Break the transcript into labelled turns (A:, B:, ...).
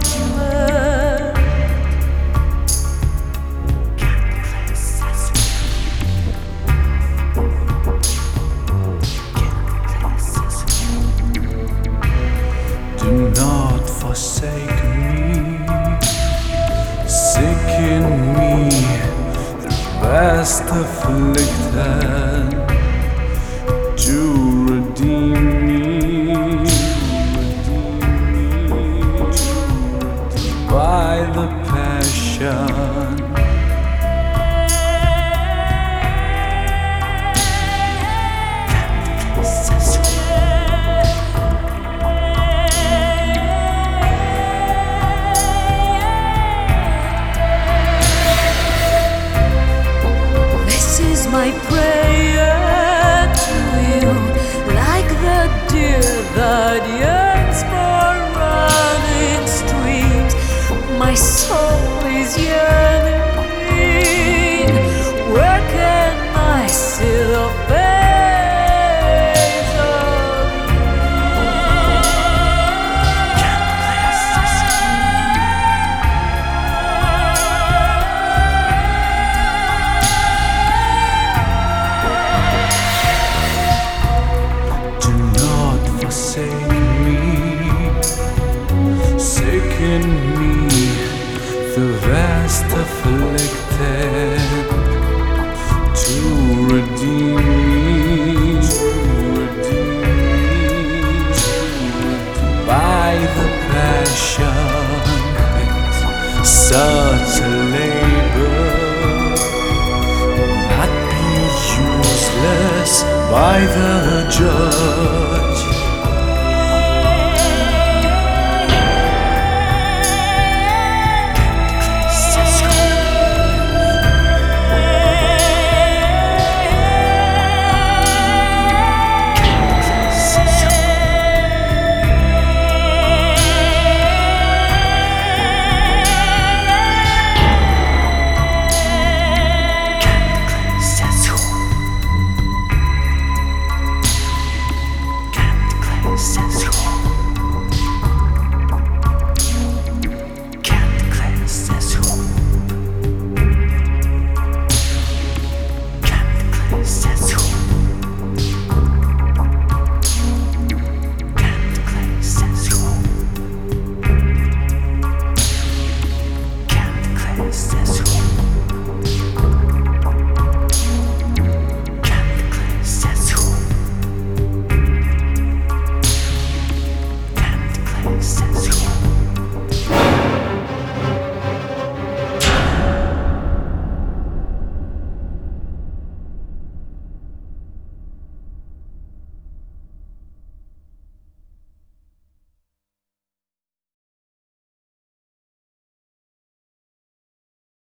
A: Do not forsake me, sick in me, the best afflicted, to redeem me by the passion.
B: My prayer to you, like the deer that yearns for running streams, my soul is yearning. Where can I see the face of
A: Forsake me, sick in me, the vast afflicted, to redeem me by the passion. Such a labor not be useless by the judge.